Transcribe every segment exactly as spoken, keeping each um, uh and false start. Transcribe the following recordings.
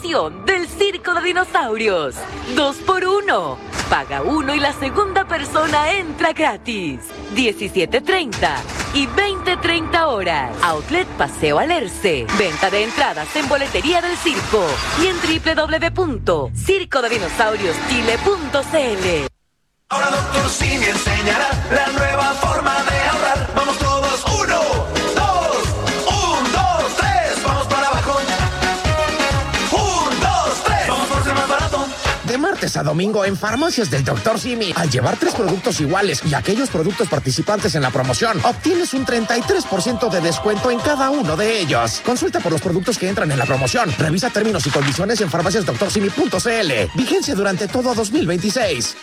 promoción del Circo de Dinosaurios. Dos por uno. Paga uno y la segunda persona entra gratis. diecisiete treinta y veinte treinta horas. Outlet Paseo Alerce. Venta de entradas en boletería del circo y en doble u doble u doble u punto circo de dinosaurios chile punto c l. Ahora Doctor Simi enseñará la nueva forma de ahorrar. Vamos todos, uno, dos, un, dos, tres, vamos para abajo. Un, dos, tres, vamos por ser más barato. De martes a domingo en Farmacias del Doctor Simi, al llevar tres productos iguales y aquellos productos participantes en la promoción, obtienes un treinta y tres por ciento de descuento en cada uno de ellos. Consulta por los productos que entran en la promoción. Revisa términos y condiciones en farmacias doctor simi punto c l. Vigencia durante todo dos mil veintiséis.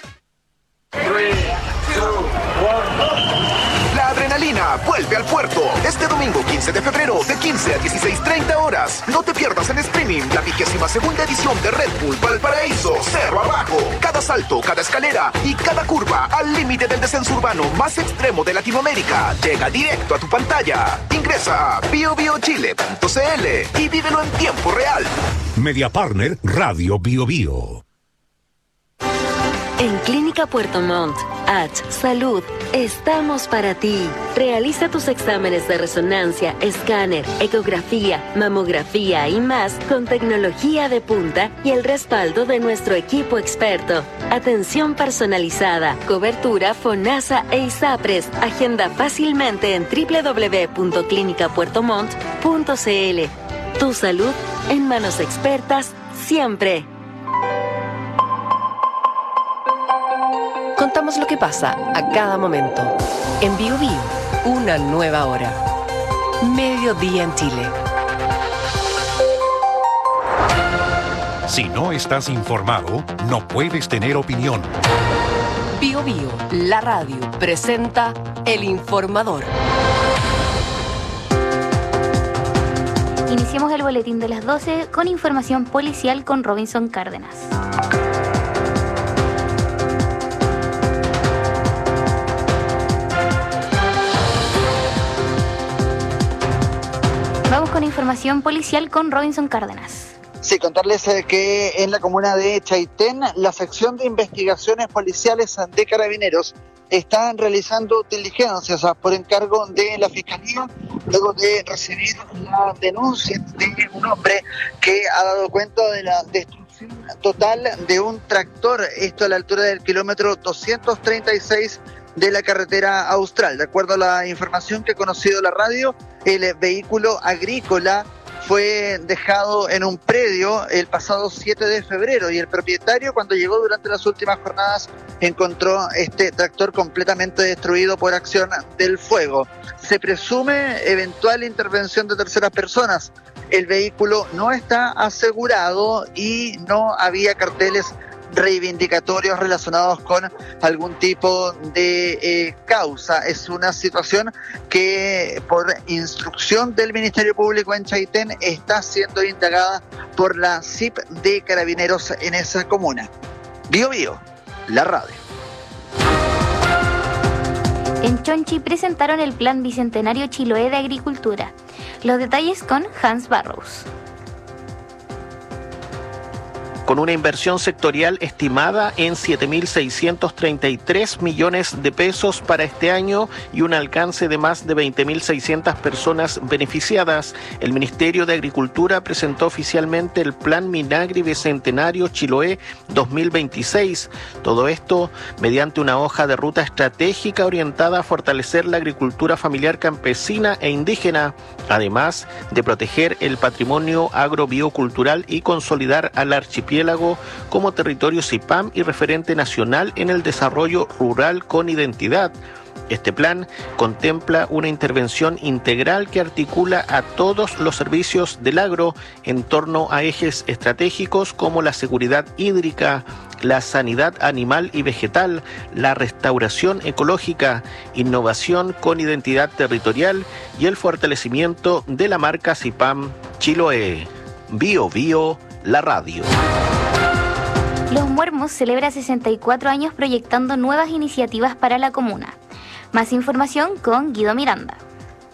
La adrenalina vuelve al puerto este domingo quince de febrero de quince a dieciséis treinta horas. No te pierdas en streaming la vigésima segunda edición de Red Bull Valparaíso Cerro Abajo. Cada salto, cada escalera y cada curva al límite del descenso urbano más extremo de Latinoamérica llega directo a tu pantalla. Ingresa a bio bio chile punto c l y vívelo en tiempo real. Media Partner Radio Bio Bio. En Clínica Puerto Montt, H Salud, estamos para ti. Realiza tus exámenes de resonancia, escáner, ecografía, mamografía y más con tecnología de punta y el respaldo de nuestro equipo experto. Atención personalizada, cobertura FONASA e ISAPRES. Agenda fácilmente en doble u doble u doble u punto clínica puerto montt punto c l. Tu salud en manos expertas siempre. Contamos lo que pasa a cada momento. En Bio Bio, una nueva hora. Mediodía en Chile. Si no estás informado, no puedes tener opinión. Bio Bio, la radio, presenta El Informador. Iniciamos el boletín de las doce con información policial con Robinson Cárdenas. Vamos con información policial con Robinson Cárdenas. Sí, contarles eh, que en la comuna de Chaitén, la sección de investigaciones policiales de Carabineros están realizando diligencias por encargo de la Fiscalía, luego de recibir la denuncia de un hombre que ha dado cuenta de la destrucción total de un tractor, esto a la altura del kilómetro doscientos treinta y seis de la carretera austral. De acuerdo a la información que ha conocido la radio, el vehículo agrícola fue dejado en un predio el pasado siete de febrero y el propietario, cuando llegó durante las últimas jornadas, encontró este tractor completamente destruido por acción del fuego. Se presume eventual intervención de terceras personas. El vehículo no está asegurado y no había carteles reivindicatorios relacionados con algún tipo de eh, causa. Es una situación que, por instrucción del Ministerio Público en Chaitén, está siendo indagada por la C I P de Carabineros en esa comuna. Bio Bio, la radio. En Chonchi presentaron el Plan Bicentenario Chiloé de Agricultura. Los detalles con Hans Barrows. Con una inversión sectorial estimada en siete mil seiscientos treinta y tres millones de pesos para este año y un alcance de más de veinte mil seiscientas personas beneficiadas, el Ministerio de Agricultura presentó oficialmente el Plan Minagri Bicentenario Chiloé dos mil veintiséis. Todo esto mediante una hoja de ruta estratégica orientada a fortalecer la agricultura familiar campesina e indígena, además de proteger el patrimonio agrobiocultural y consolidar al archipiélago como territorio C I P A M y referente nacional en el desarrollo rural con identidad. Este plan contempla una intervención integral que articula a todos los servicios del agro en torno a ejes estratégicos como la seguridad hídrica, la sanidad animal y vegetal, la restauración ecológica, innovación con identidad territorial y el fortalecimiento de la marca C I P A M Chiloé. Bio Bio, la radio. Los Muermos celebra sesenta y cuatro años proyectando nuevas iniciativas para la comuna. Más información con Guido Miranda.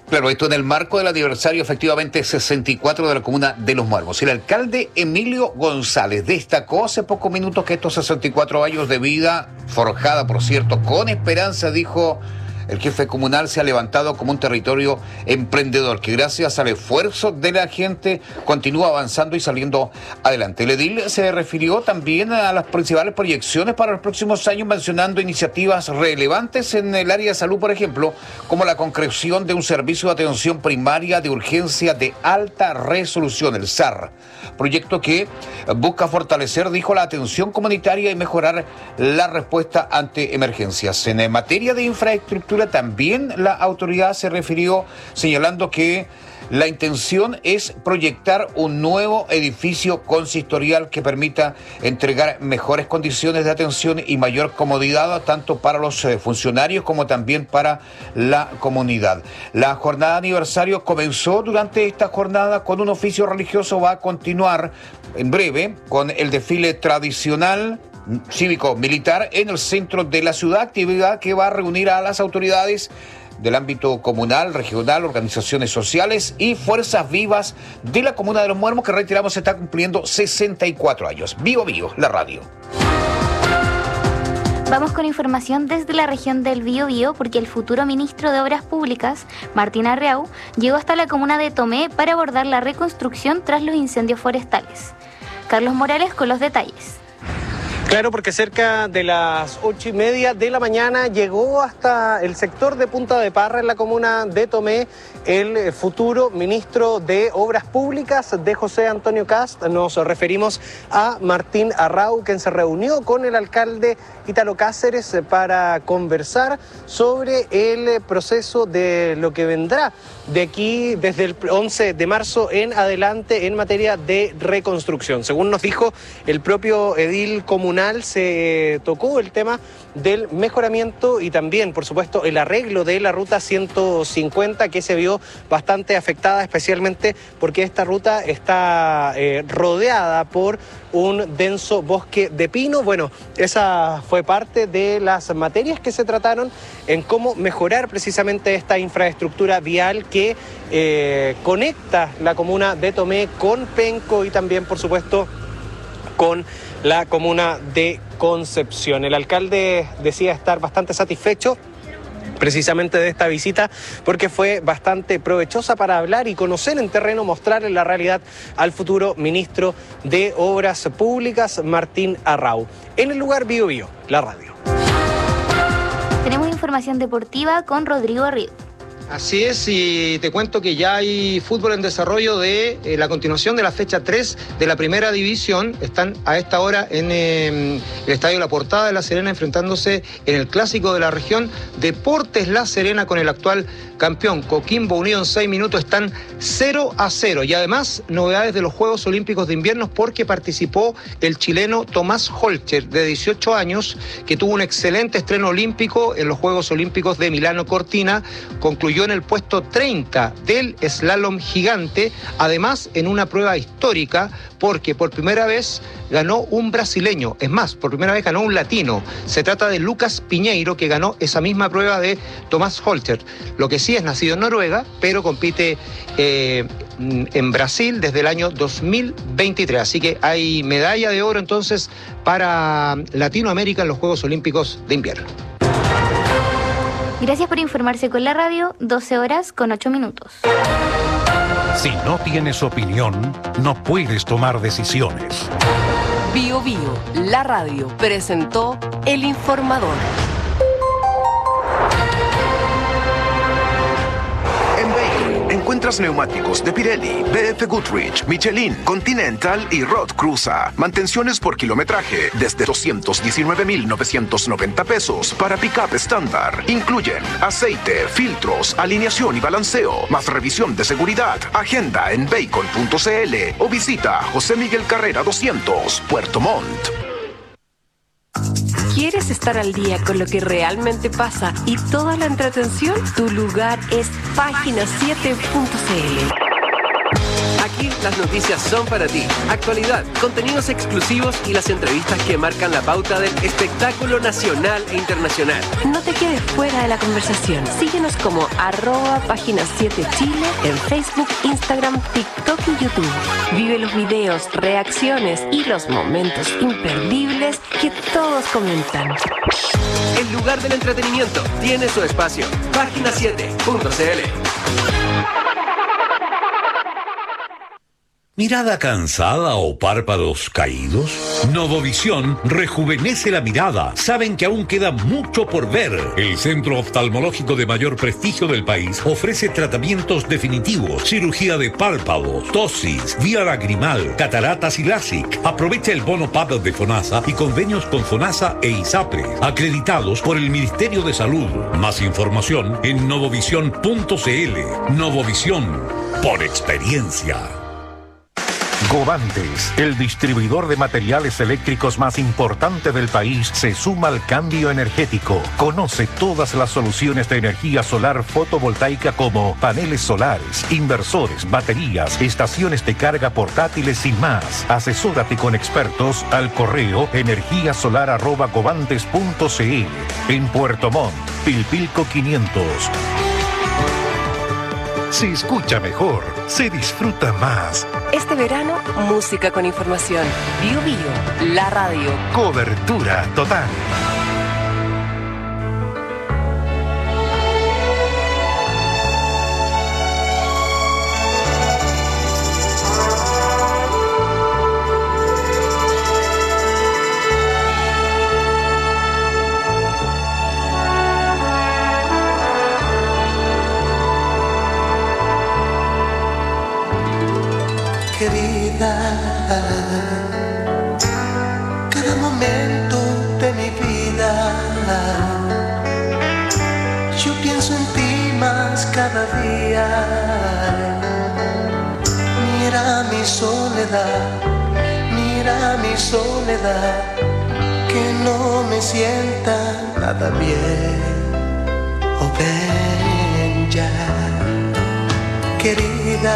Claro, esto en el marco del aniversario efectivamente sesenta y cuatro de la comuna de Los Muermos. El alcalde Emilio González destacó hace pocos minutos que estos sesenta y cuatro años de vida, forjada por cierto con esperanza, dijo el jefe comunal, se ha levantado como un territorio emprendedor que gracias al esfuerzo de la gente continúa avanzando y saliendo adelante. El edil se refirió también a las principales proyecciones para los próximos años, mencionando iniciativas relevantes en el área de salud, por ejemplo, como la concreción de un servicio de atención primaria de urgencia de alta resolución, el S A R, proyecto que busca fortalecer, dijo, la atención comunitaria y mejorar la respuesta ante emergencias. En materia de infraestructura, también la autoridad se refirió señalando que la intención es proyectar un nuevo edificio consistorial que permita entregar mejores condiciones de atención y mayor comodidad tanto para los funcionarios como también para la comunidad. La jornada de aniversario comenzó durante esta jornada con un oficio religioso, va a continuar en breve con el desfile tradicional cívico-militar en el centro de la ciudad, actividad que va a reunir a las autoridades del ámbito comunal, regional, organizaciones sociales y fuerzas vivas de la comuna de Los Muermos, que reiteramos está cumpliendo sesenta y cuatro años. Vivo Vivo, la radio. Vamos con información desde la región del Biobío, porque el futuro ministro de Obras Públicas, Martín Arreau, llegó hasta la comuna de Tomé para abordar la reconstrucción tras los incendios forestales. Carlos Morales con los detalles. Claro, porque cerca de las ocho y media de la mañana llegó hasta el sector de Punta de Parra, en la comuna de Tomé, el futuro ministro de Obras Públicas de José Antonio Kast. Nos referimos a Martín Arreau, quien se reunió con el alcalde Ítalo Cáceres para conversar sobre el proceso de lo que vendrá de aquí desde el once de marzo en adelante en materia de reconstrucción. Según nos dijo el propio edil comunal, se tocó el tema del mejoramiento y también, por supuesto, el arreglo de la ruta ciento cincuenta, que se vio bastante afectada, especialmente porque esta ruta está eh, rodeada por un denso bosque de pino. Bueno, esa fue parte de las materias que se trataron en cómo mejorar precisamente esta infraestructura vial que eh, conecta la comuna de Tomé con Penco y también, por supuesto, con la comuna de Concepción. El alcalde decía estar bastante satisfecho precisamente de esta visita porque fue bastante provechosa para hablar y conocer en terreno, mostrarle la realidad al futuro ministro de Obras Públicas, Martín Arreau. En el lugar Bio Bio, la radio. Tenemos información deportiva con Rodrigo Río. Así es, y te cuento que ya hay fútbol en desarrollo de eh, la continuación de la fecha tres de la primera división. Están a esta hora en eh, el Estadio La Portada de La Serena enfrentándose en el clásico de la región Deportes La Serena con el actual campeón Coquimbo Unido. En seis minutos están cero a cero. Y además, novedades de los Juegos Olímpicos de Invierno porque participó el chileno Tomás Holcher, de dieciocho años, que tuvo un excelente estreno olímpico en los Juegos Olímpicos de Milano Cortina. Concluyó en el puesto treinta del slalom gigante, además en una prueba histórica porque por primera vez ganó un brasileño, es más, por primera vez ganó un latino. Se trata de Lucas Piñeiro, que ganó esa misma prueba de Tomás Holcher. Lo que sí es nacido en Noruega, pero compite eh, en Brasil desde el año dos mil veintitrés. Así que hay medalla de oro entonces para Latinoamérica en los Juegos Olímpicos de Invierno. Gracias por informarse con la radio, doce horas con ocho minutos. Si no tienes opinión, no puedes tomar decisiones. Bio Bio, la radio, presentó El Informador. En Bacon encuentras neumáticos de Pirelli, B F Goodrich, Michelin, Continental y Rod Cruza. Mantenciones por kilometraje desde doscientos diecinueve mil novecientos noventa pesos para pick-up estándar. Incluyen aceite, filtros, alineación y balanceo, más revisión de seguridad. Agenda en bacon punto c l o visita José Miguel Carrera doscientos, Puerto Montt. ¿Quieres estar al día con lo que realmente pasa y toda la entretención? Tu lugar es página siete punto c l. Aquí Aquí las noticias son para ti. Actualidad, contenidos exclusivos y las entrevistas que marcan la pauta del espectáculo nacional e internacional. No te quedes fuera de la conversación. Síguenos como arroba página siete Chile en Facebook, Instagram, TikTok y YouTube. Vive los videos, reacciones y los momentos imperdibles que todos comentan. El lugar del entretenimiento tiene su espacio. página siete punto c l. ¿Mirada cansada o párpados caídos? Novovisión rejuvenece la mirada. Saben que aún queda mucho por ver. El centro oftalmológico de mayor prestigio del país ofrece tratamientos definitivos, cirugía de párpados, tosis, vía lagrimal, cataratas y LASIK. Aprovecha el bono P A D de FONASA y convenios con FONASA e ISAPRE, acreditados por el Ministerio de Salud. Más información en novovisión punto c l. Novovisión, por experiencia. Govantes, el distribuidor de materiales eléctricos más importante del país, se suma al cambio energético. Conoce todas las soluciones de energía solar fotovoltaica como paneles solares, inversores, baterías, estaciones de carga portátiles y más. Asesórate con expertos al correo energía solar arroba govantes punto c l. En Puerto Montt, Pilpilco quinientos. Se escucha mejor, se disfruta más. Este verano, música con información. Bio Bio, la radio. Cobertura total. Querida, cada momento de mi vida, yo pienso en ti más cada día. Mira mi soledad, mira mi soledad, que no me sienta nada bien. Oh, ven ya, querida.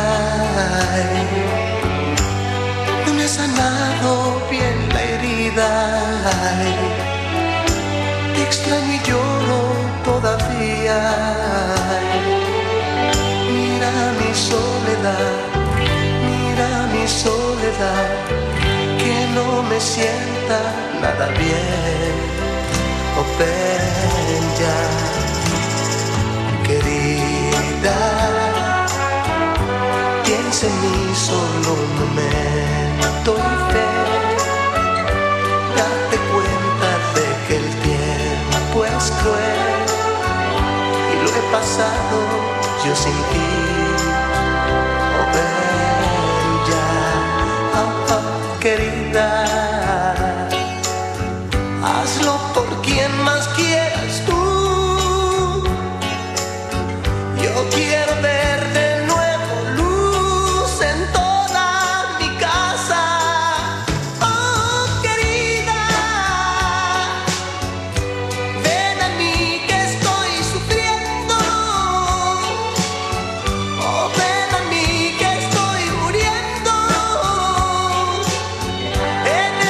No me ha sanado bien la herida. Ay, te extraño y lloro todavía. Ay, mira mi soledad, mira mi soledad, que no me sienta nada bien. Oh, ven ya, querida. Piensa en mí solo un momento y fe. Date cuenta de que el tiempo es cruel y lo he pasado yo sin ti. Oh, ven ya, oh, oh, querida. Hazlo por quien más quieras tú. Yo quiero ver de en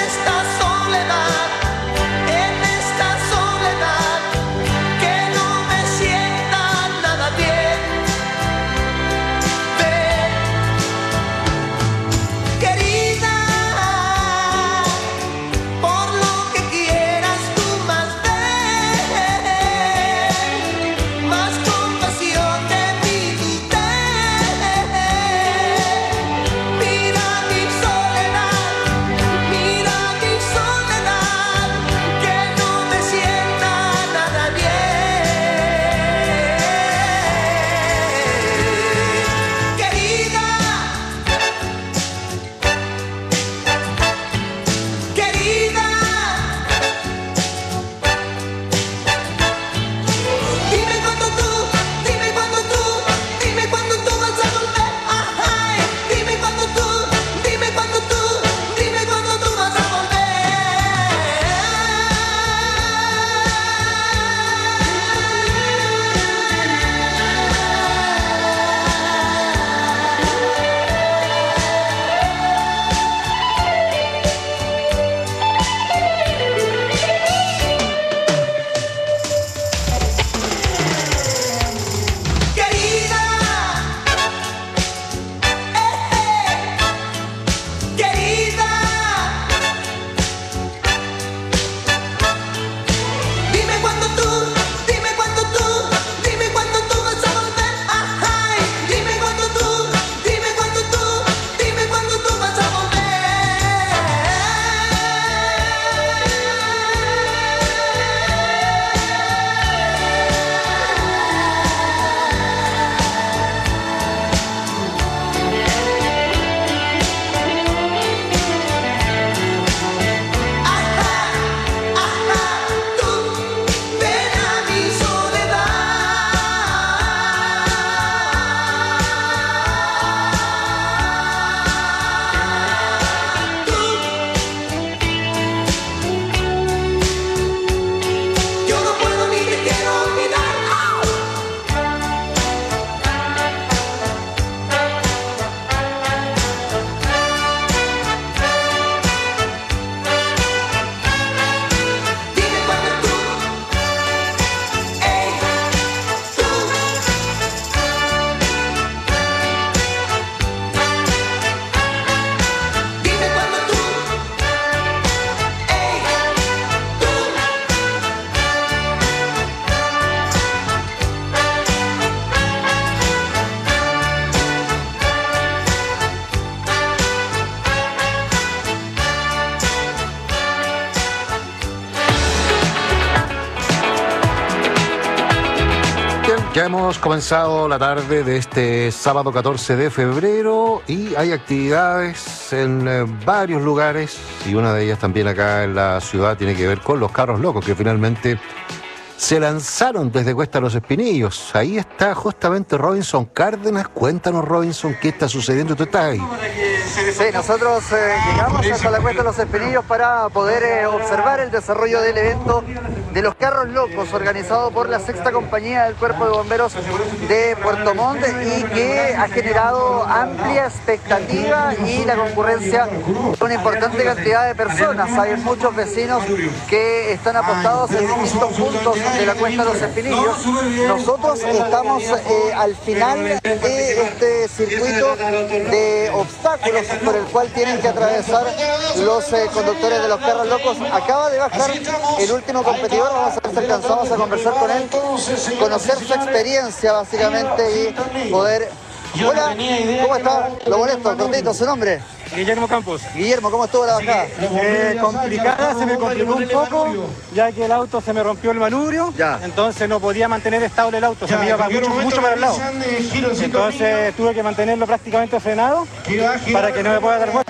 Ya hemos comenzado la tarde de este sábado catorce de febrero y hay actividades en eh, varios lugares y una de ellas también acá en la ciudad tiene que ver con los carros locos que finalmente se lanzaron desde Cuesta Los Espinillos. Ahí está justamente Robinson Cárdenas. Cuéntanos, Robinson, qué está sucediendo. ¿Tú estás ahí? Sí, nosotros eh, llegamos hasta la Cuesta de los Espinillos para poder eh, observar el desarrollo del evento de los carros locos organizado por la sexta compañía del Cuerpo de Bomberos de Puerto Montt y que ha generado amplia expectativa y la concurrencia de una importante cantidad de personas. Hay muchos vecinos que están apostados en distintos puntos de la Cuesta de los Espinillos. Nosotros estamos eh, al final de este circuito de obstáculos por el cual tienen que atravesar los eh, conductores de los carros locos. Acaba de bajar el último competidor, vamos a ver si alcanzamos a conversar con él, conocer su experiencia básicamente y poder... Hola, ¿cómo está? Lo molesto, cortito, ¿su nombre? Guillermo Campos. Guillermo, ¿cómo estuvo la bajada? Eh, complicada, se me complicó un poco, ya que el auto se me rompió el manubrio, ya. Entonces no podía mantener estable el auto, ya, se me iba mucho, mucho para el lado. Entonces tuve que mantenerlo prácticamente frenado para que no me pueda dar vuelta.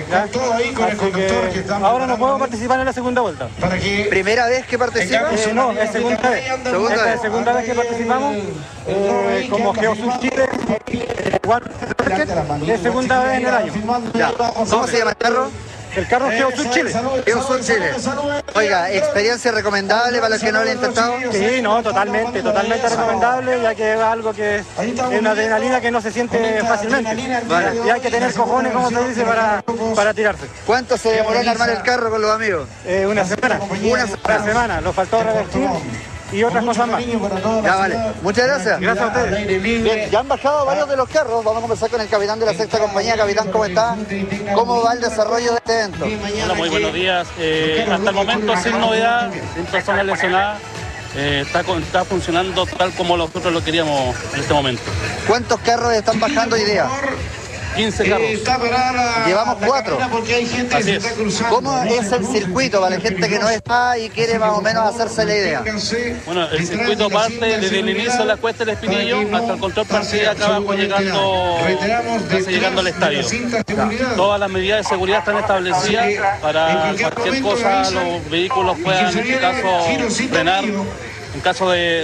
Así que ahora no puedo participar en la segunda vuelta. ¿Primera vez que participas? Eh, no, es segunda vez. ¿Segunda Esta vez? es segunda vez que participamos, eh, como Geosur Chile, igual es segunda vez en el año. Ya. ¿Cómo se llama el carro? El carro es Geosur Chile. Geosur Chile. Oiga, ¿experiencia recomendable para los que no lo han intentado? Sí, no, totalmente, totalmente recomendable, ya que es algo que es una adrenalina que no se siente fácilmente. Vale. Y hay que tener cojones, como se dice, para, para tirarse. ¿Cuánto se demoró en armar el carro con los amigos? Eh, una semana. Una semana. Una semana, nos faltó revestir y otras cosas más. Ya, vale. Muchas gracias. Gracias a ustedes. Bien, ya han bajado varios de los carros. Vamos a conversar con el capitán de la sexta compañía. Capitán, ¿cómo está? ¿Cómo va el desarrollo de este evento? Hola, muy buenos días. Eh, hasta el momento sin novedad, sin personas lesionadas. Eh, está, está funcionando tal como nosotros lo queríamos en este momento. ¿Cuántos carros están bajando hoy día? quince carros. Llevamos cuatro. Así es. ¿Cómo es el circuito para la gente que no está y quiere más o menos hacerse la idea? Bueno, el circuito parte desde el inicio de la Cuesta del Espinillo hasta el control parcial acá abajo llegando, casi llegando al estadio. Todas las medidas de seguridad están establecidas para cualquier cosa los vehículos puedan en este caso frenar en caso de,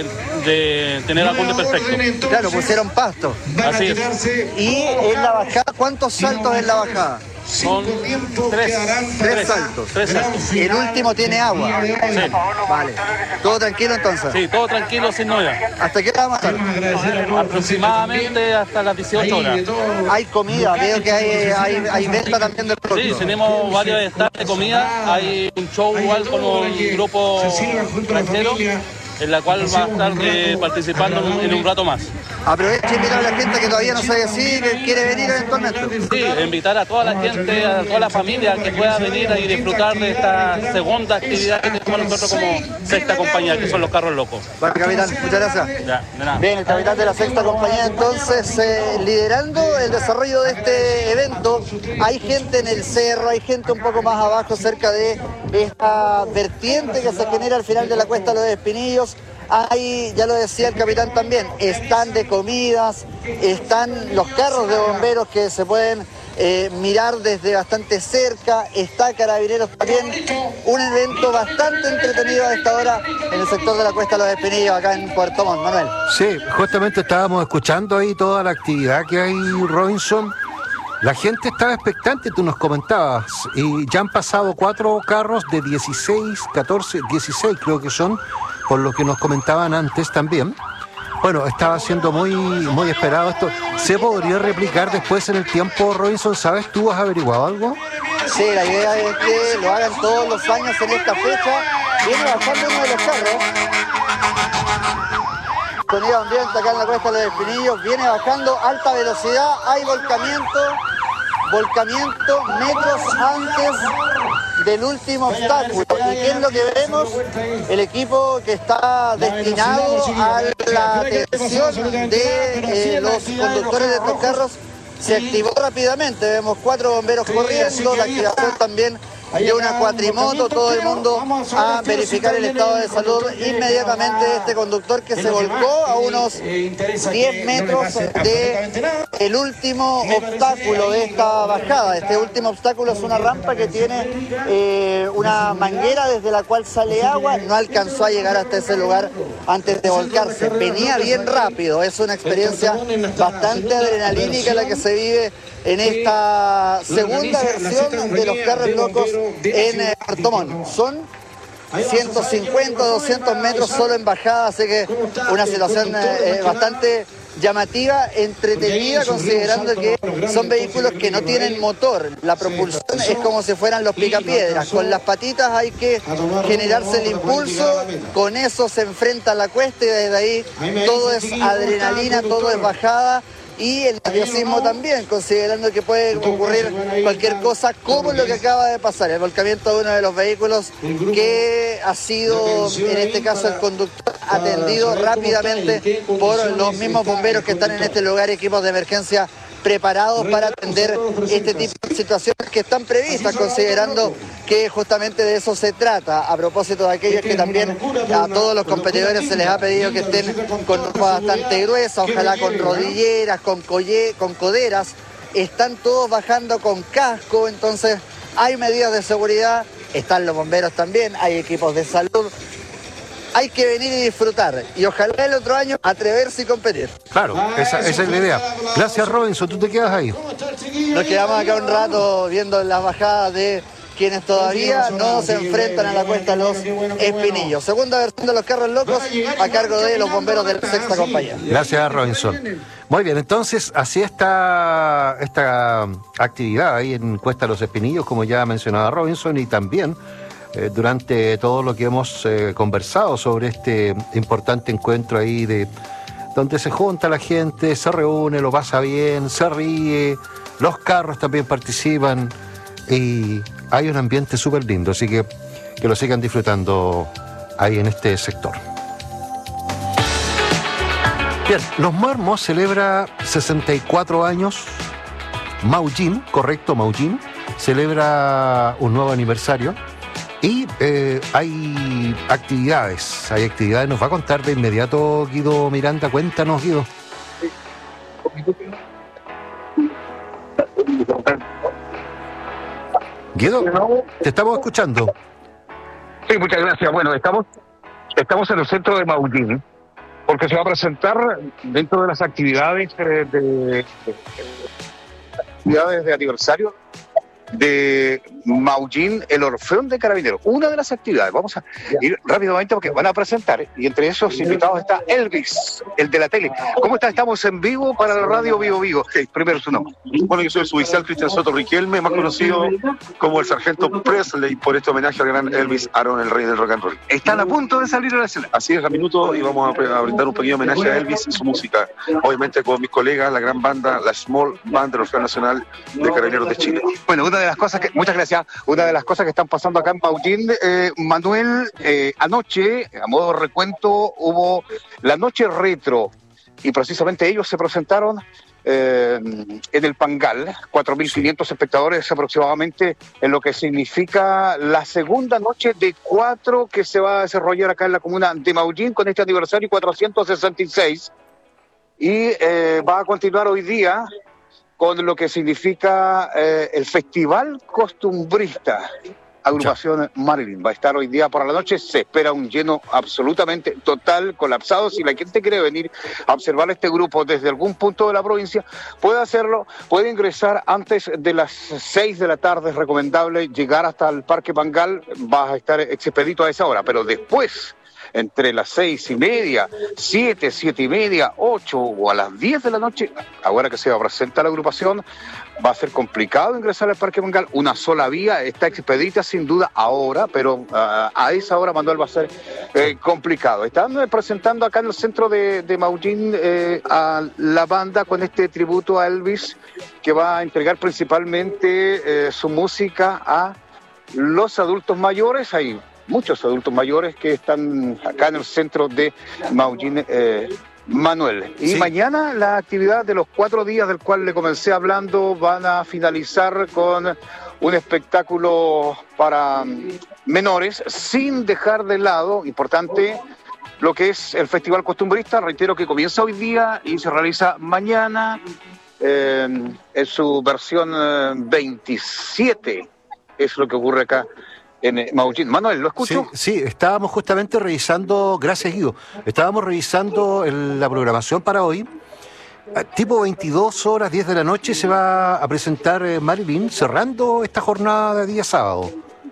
de tener algún desperfecto. Claro, pusieron pasto. Así es. Y en la bajada, ¿cuántos saltos en la bajada? Son tres, tres, tres saltos. Tres saltos. El último tiene agua. Sí. Vale. ¿Todo tranquilo entonces? Sí, todo tranquilo, sin novedad. ¿Hasta qué hora vamos a estar? Aproximadamente hasta las dieciocho horas. Hay comida, veo que hay, hay, hay venta también de productos. Sí, tenemos varios stands de comida. Hay un show igual con un grupo ranchero en la cual va a estar eh, participando en, en un rato más. Aprovecha y invitar a la gente que todavía no sabe si que quiere venir eventualmente. Sí, invitar a toda la gente, a toda la familia que pueda venir y disfrutar de esta segunda actividad que tenemos nosotros como sexta compañía, que son los carros locos. Vale, capitán, muchas gracias. Ya, de nada. Bien, el capitán de la sexta compañía entonces eh, liderando el desarrollo de este evento. Hay gente en el cerro, hay gente un poco más abajo cerca de esta vertiente que se genera al final de la Cuesta de los Espinillos. Hay, ya lo decía el capitán también, están de comidas, están los carros de bomberos que se pueden eh, mirar desde bastante cerca, está Carabineros también, un evento bastante entretenido a esta hora en el sector de la Cuesta de los Espinillos, acá en Puerto Montt. Manuel. Sí, justamente estábamos escuchando ahí toda la actividad que hay, Robinson. La gente estaba expectante, tú nos comentabas, y ya han pasado cuatro carros de dieciséis, catorce, dieciséis creo que son, por lo que nos comentaban antes también. Bueno, estaba siendo muy, muy esperado esto. ¿Se podría replicar después en el tiempo, Robinson? ¿Sabes? ¿Tú has averiguado algo? Sí, la idea es que lo hagan todos los años en esta fecha. Viene bajando uno de los carros. Sonido ambiente acá en la Cuesta de los Espinillos. Viene bajando alta velocidad. Hay volcamiento. Volcamiento metros antes del último obstáculo. ¿Y qué es lo que vemos? El equipo que está destinado a la atención de eh, los conductores de estos carros se activó rápidamente. Vemos cuatro bomberos corriendo, la activación también de una cuatrimoto, todo el mundo a verificar el estado de salud inmediatamente de este conductor que se volcó a unos diez metros del último obstáculo de esta bajada. Este último obstáculo es una rampa que tiene eh, una manguera desde la cual sale agua, no alcanzó a llegar hasta ese lugar antes de volcarse. Venía bien rápido, es una experiencia bastante adrenalínica la que se vive en esta segunda versión de los Carros Locos en eh, Puerto Montt. Son ciento cincuenta, doscientos metros solo en bajada, así que una situación eh, bastante llamativa, entretenida, considerando que son vehículos que no tienen motor. La propulsión es como si fueran los picapiedras. Con las patitas hay que generarse el impulso, con eso se enfrenta a la cuesta y desde ahí todo es adrenalina, todo es bajada. Y el nerviosismo también, considerando que puede ocurrir cualquier cosa, como lo que acaba de pasar, el volcamiento de uno de los vehículos que ha sido, en este caso, el conductor atendido rápidamente por los mismos bomberos que están en este lugar, equipos de emergencia preparados para atender este tipo de situaciones que están previstas, considerando que justamente de eso se trata. A propósito de aquellos que también a todos los competidores se les ha pedido que estén con ropa bastante gruesa, ojalá con rodilleras, con, colle, con coderas. Están todos bajando con casco, entonces hay medidas de seguridad, están los bomberos también, hay equipos de salud. Hay que venir y disfrutar. Y ojalá el otro año atreverse y competir. Claro, esa, esa es la idea. Gracias, Robinson. ¿Tú te quedas ahí? Nos quedamos acá un rato viendo las bajadas de quienes todavía no se enfrentan a la cuesta Los Espinillos. Segunda versión de los Carros Locos a cargo de los bomberos de la sexta compañía. Gracias, Robinson. Muy bien, entonces así está esta actividad ahí en Cuesta Los Espinillos, como ya mencionaba Robinson, y también Eh, durante todo lo que hemos eh, conversado sobre este importante encuentro ahí de donde se junta la gente, se reúne, lo pasa bien, se ríe, los carros también participan y hay un ambiente súper lindo, así que que lo sigan disfrutando ahí en este sector. Bien, Los Marmos celebra sesenta y cuatro años, Maullín, correcto, Maullín, celebra un nuevo aniversario. Y eh, hay actividades, hay actividades, nos va a contar de inmediato Guido Miranda. Cuéntanos, Guido. Guido, te estamos escuchando. Sí, muchas gracias. Bueno, estamos, estamos en el centro de Maullín, porque se va a presentar dentro de las actividades de, de, de, actividades de aniversario de Maullín, el Orfeón de Carabineros. Una de las actividades, vamos a ir rápidamente porque van a presentar, y entre esos invitados está Elvis, el de la tele. ¿Cómo está? Estamos en vivo para la radio Vivo Vivo. Okay, primero su nombre. Bueno, yo soy el suboficial Cristian Soto Riquelme, más conocido como el Sargento Presley, por este homenaje al gran Elvis Aaron, el rey del rock and roll. Están a punto de salir a la escena. Así es, a minuto, y vamos a, a brindar un pequeño homenaje a Elvis y su música, obviamente con mis colegas, la gran banda, la Small Band del Orfeón Nacional de Carabineros de Chile. Bueno, una de las cosas que, muchas gracias, una de las cosas que están pasando acá en Maullín, eh, Manuel, eh, anoche, a modo de recuento, hubo la noche retro, y precisamente ellos se presentaron eh, en el Pangal, cuatro mil quinientos espectadores aproximadamente, en lo que significa la segunda noche de cuatro que se va a desarrollar acá en la comuna de Maullín con este aniversario cuatrocientos sesenta y seis, y eh, va a continuar hoy día con lo que significa eh, el Festival Costumbrista. Agrupación Marilyn va a estar hoy día por la noche. Se espera un lleno absolutamente total, colapsado. Si la gente quiere venir a observar este grupo desde algún punto de la provincia, puede hacerlo, puede ingresar antes de las seis de la tarde. Es recomendable llegar hasta el Parque Pangal, va a estar expedito a esa hora, pero después, entre las seis y media, siete, siete y media, ocho o a las diez de la noche, ahora que se presenta la agrupación, va a ser complicado ingresar al Parque Pangal. Una sola vía está expedita sin duda ahora, pero uh, a esa hora, Manuel, va a ser eh, complicado. Están eh, presentando acá en el centro de, de Maullín eh, a la banda con este tributo a Elvis, que va a entregar principalmente eh, su música a los adultos mayores. Hay muchos adultos mayores que están acá en el centro de Maullín, eh, Manuel. Y sí, mañana la actividad de los cuatro días del cual le comencé hablando van a finalizar con un espectáculo para menores, sin dejar de lado, importante, lo que es el Festival Costumbrista. Reitero que comienza hoy día y se realiza mañana eh, en su versión eh, veintisiete. Es lo que ocurre acá en eh, Maullín. Manuel, ¿lo escucho? Sí, sí, estábamos justamente revisando, gracias Guido, estábamos revisando el, la programación para hoy. Tipo veintidós horas, diez de la noche, se va a presentar eh, Marilyn, cerrando esta jornada de día sábado.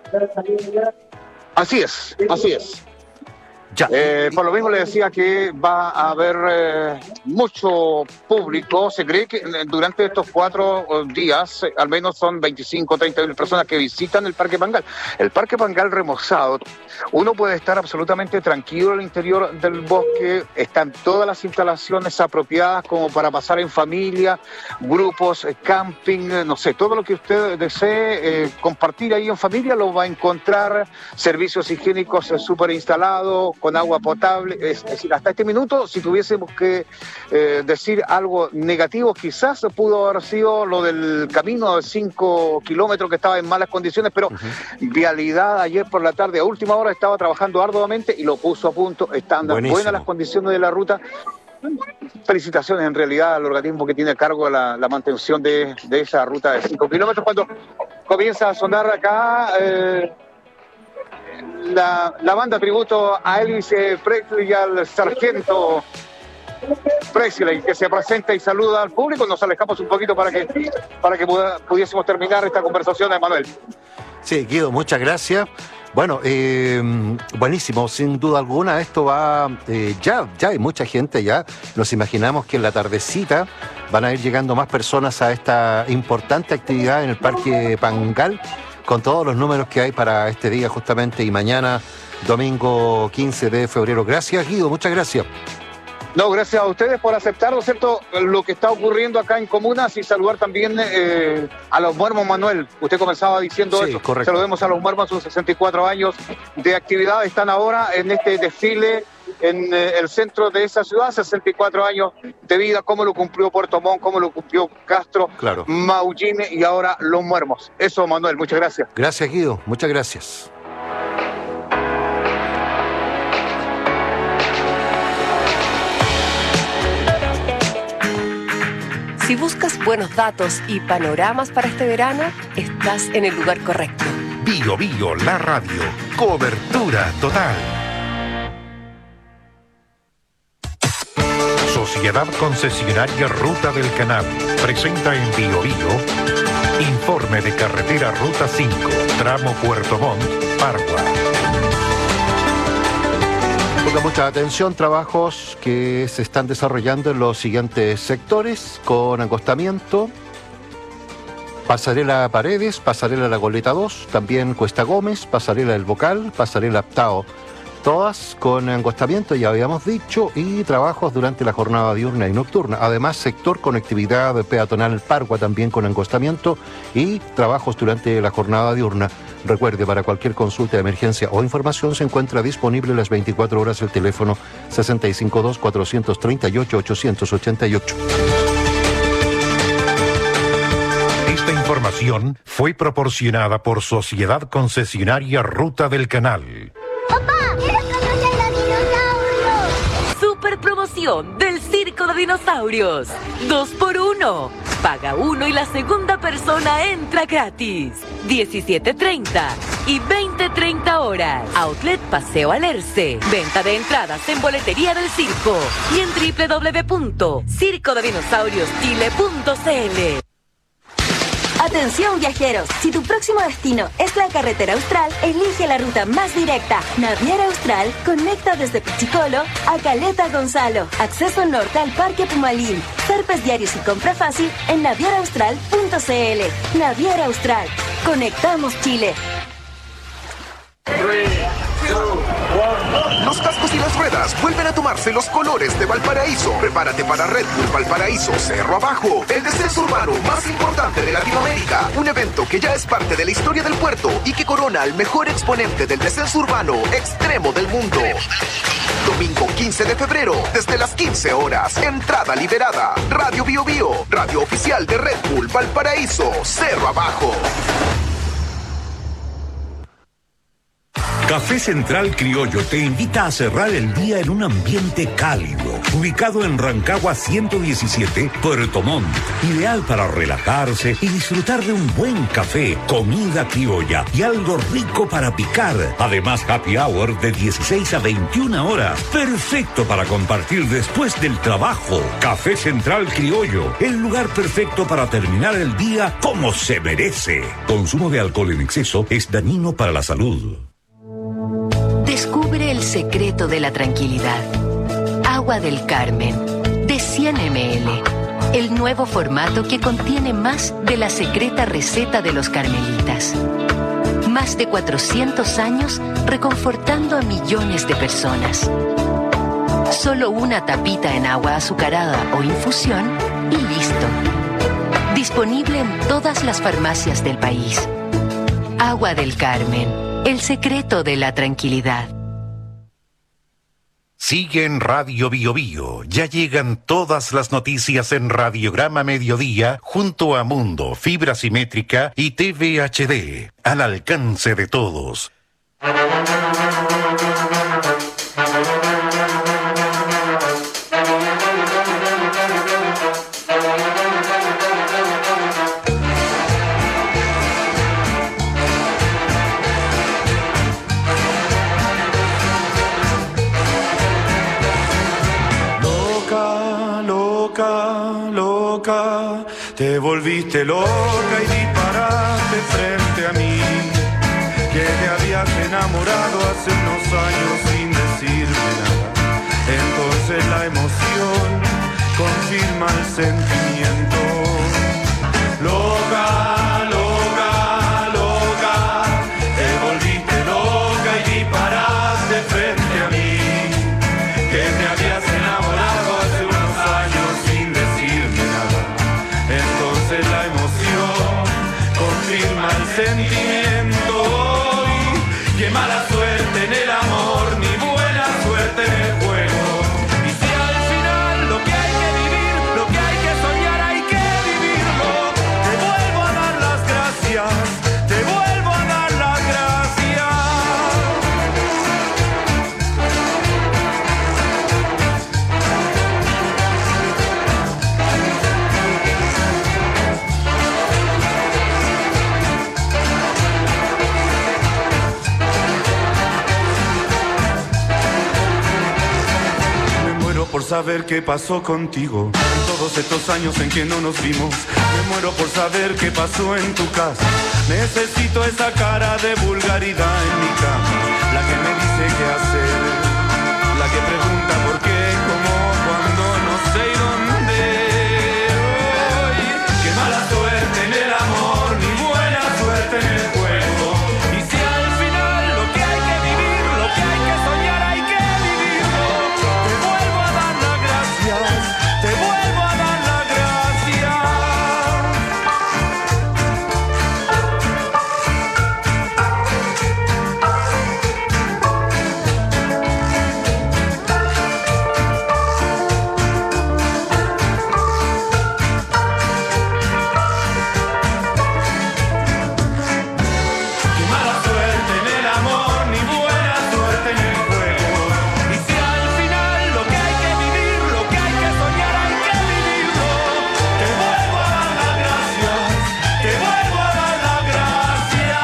Así es, así es. Ya. Eh, por lo mismo le decía que va a haber eh, mucho público. Se cree que durante estos cuatro días eh, al menos son veinticinco, treinta mil personas que visitan el Parque Pangal. El Parque Pangal remozado. Uno puede estar absolutamente tranquilo al interior del bosque. Están todas las instalaciones apropiadas como para pasar en familia, grupos, eh, camping, eh, no sé, todo lo que usted desee eh, compartir ahí en familia lo va a encontrar. Servicios higiénicos eh, súper instalados, con agua potable. Es decir, hasta este minuto, si tuviésemos que eh, decir algo negativo, quizás pudo haber sido lo del camino de cinco kilómetros que estaba en malas condiciones, pero uh-huh. Vialidad ayer por la tarde a última hora estaba trabajando arduamente y lo puso a punto. Están buenas las condiciones de la ruta. Felicitaciones en realidad al organismo que tiene a cargo la, la mantención de, de esa ruta de cinco kilómetros. Cuando comienza a sonar acá eh, La, la banda tributo a Elvis Presley y al sargento Presley, que se presenta y saluda al público. Nos alejamos un poquito para que, para que pudiésemos terminar esta conversación, Emanuel. Sí, Guido, muchas gracias. Bueno, eh, buenísimo, sin duda alguna, esto va, eh, ya, ya hay mucha gente ya, nos imaginamos que en la tardecita van a ir llegando más personas a esta importante actividad en el Parque Pangal, con todos los números que hay para este día justamente y mañana, domingo quince de febrero. Gracias, Guido, muchas gracias. No, gracias a ustedes por aceptar, ¿no es cierto?, lo que está ocurriendo acá en Comunas y saludar también eh, a los muermos, Manuel. Usted comenzaba diciendo sí, eso. Correcto. Saludemos a los muermos, sus sesenta y cuatro años de actividad. Están ahora en este desfile en eh, el centro de esa ciudad, sesenta y cuatro años de vida, cómo lo cumplió Puerto Montt, cómo lo cumplió Castro, claro. Maullín y ahora los muermos. Eso, Manuel, muchas gracias. Gracias, Guido, muchas gracias. Si buscas buenos datos y panoramas para este verano, estás en el lugar correcto. Bio Bio, la radio. Cobertura total. Sociedad Concesionaria Ruta del Canal presenta en Bio Bio informe de carretera Ruta cinco, tramo Puerto Montt, Pargua. Ponga mucha atención, trabajos que se están desarrollando en los siguientes sectores, con acostamiento, Pasarela Paredes, Pasarela La Goleta dos, también Cuesta Gómez, Pasarela El Bocal, Pasarela Aptao. Todas con angostamiento, ya habíamos dicho, y trabajos durante la jornada diurna y nocturna. Además, sector conectividad peatonal Pargua también con angostamiento y trabajos durante la jornada diurna. Recuerde, para cualquier consulta de emergencia o información se encuentra disponible las veinticuatro horas el teléfono sesenta y cinco dos, cuatrocientos treinta y ocho, ochocientos ochenta y ocho. Esta información fue proporcionada por Sociedad Concesionaria Ruta del Canal. Super promoción del Circo de Dinosaurios. Dos por uno. Paga uno y la segunda persona entra gratis. diecisiete treinta y veinte treinta horas. Outlet Paseo Alerce. Venta de entradas en boletería del circo y en doble u doble u doble u punto circo de dinosaurios chile punto c l. Atención viajeros, si tu próximo destino es la carretera austral, elige la ruta más directa. Naviera Austral conecta desde Pichicolo a Caleta Gonzalo. Acceso norte al Parque Pumalín. Zarpes diarios y compra fácil en naviera austral punto c l. Naviera Austral. Conectamos Chile. Los cascos y las ruedas vuelven a tomarse los colores de Valparaíso. Prepárate para Red Bull Valparaíso Cerro Abajo, el descenso urbano más importante de Latinoamérica. Un evento que ya es parte de la historia del puerto y que corona al mejor exponente del descenso urbano extremo del mundo. Domingo quince de febrero, desde las quince horas. Entrada liberada. Radio Bio Bio, radio oficial de Red Bull Valparaíso Cerro Abajo. Café Central Criollo te invita a cerrar el día en un ambiente cálido, ubicado en Rancagua ciento diecisiete, Puerto Montt. Ideal para relajarse y disfrutar de un buen café, comida criolla y algo rico para picar. Además, happy hour de dieciséis a veintiuna horas. Perfecto para compartir después del trabajo. Café Central Criollo, el lugar perfecto para terminar el día como se merece. Consumo de alcohol en exceso es dañino para la salud. Descubre el secreto de la tranquilidad. Agua del Carmen, de cien mililitros. El nuevo formato que contiene más de la secreta receta de los carmelitas. Más de cuatrocientos años reconfortando a millones de personas. Solo una tapita en agua azucarada o infusión y listo. Disponible en todas las farmacias del país. Agua del Carmen, el secreto de la tranquilidad. Sigue en Radio Bio Bio. Ya llegan todas las noticias en Radiograma Mediodía junto a Mundo, Fibra Simétrica y T V H D. Al alcance de todos. Te volviste loca y disparaste frente a mí, que te habías enamorado hace unos años sin decirme nada. Entonces la emoción confirma el sentimiento. Loca, loca, loca, te volviste loca y disparaste frente a mí, que te habías enamorado hace unos años sin decirme nada. Entonces la emoción confirma el sentimiento. Y qué mala suerte en el amor, ni buena suerte en el juego. Y si al final lo que hay que vivir, lo que hay que soñar, hay que vivirlo. Te vuelvo a dar las gracias, te vuelvo a dar las gracias. Por saber qué pasó contigo en todos estos años en que no nos vimos. Me muero por saber qué pasó en tu casa. Necesito esa cara de vulgaridad en mi cama, la que me dice qué hacer, la que pregunta por qué, cómo, cuándo, no sé y dónde. Hoy, qué mala suerte en el amor, ni buena suerte en el juego. Y si al final lo que hay que vivir, lo que hay que soñar, hay que vivirlo. Te vuelvo a dar las gracias, te vuelvo a dar las gracias. Qué mala suerte en el amor, ni buena suerte en el juego. Y si al final lo que hay que vivir, lo que hay que soñar, hay que vivirlo. Te vuelvo a dar las gracias, te vuelvo a dar las gracias.